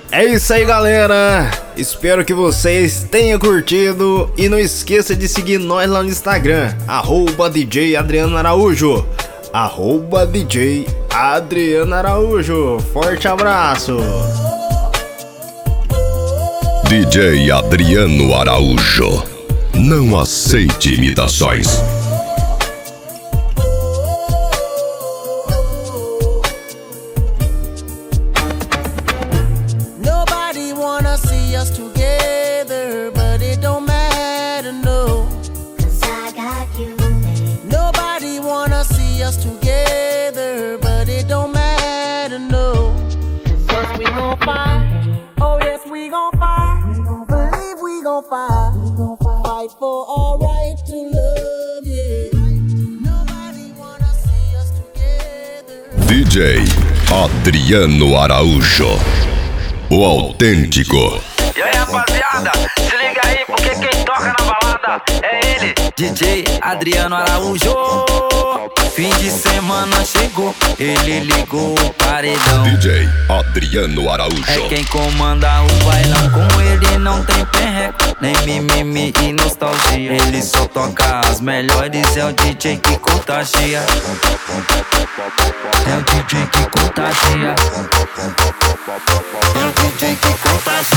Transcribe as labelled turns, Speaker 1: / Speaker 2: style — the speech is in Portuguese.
Speaker 1: É isso aí, galera. Espero que vocês tenham curtido e não esqueça de seguir nós lá no Instagram, @DJ Adriano Araújo. @DJ Adriano Araújo. Forte abraço.
Speaker 2: DJ Adriano Araújo. Não aceite imitações.
Speaker 3: Nobody wanna see us together, but it don't matter, no. 'Cause I got you. Nobody wanna see us together, but it don't matter, no. 'Cause we gon' fight. Oh yes, we gon' fight. Believe we gon' fight. Fight for our right to love, yeah. Nobody wanna see us together.
Speaker 2: DJ Adriano Araújo. O autêntico.
Speaker 4: E aí, rapaziada, se liga aí, porque quem toca na balada é ele, DJ Adriano Araújo. Fim de semana chegou, ele ligou o paredão.
Speaker 2: DJ Adriano Araújo.
Speaker 4: É quem comanda o bailão, com ele não tem perreco, nem mimimi e nostalgia. Ele só toca as melhores, é o DJ que contagia. É o DJ que contagia. É o DJ que contagia.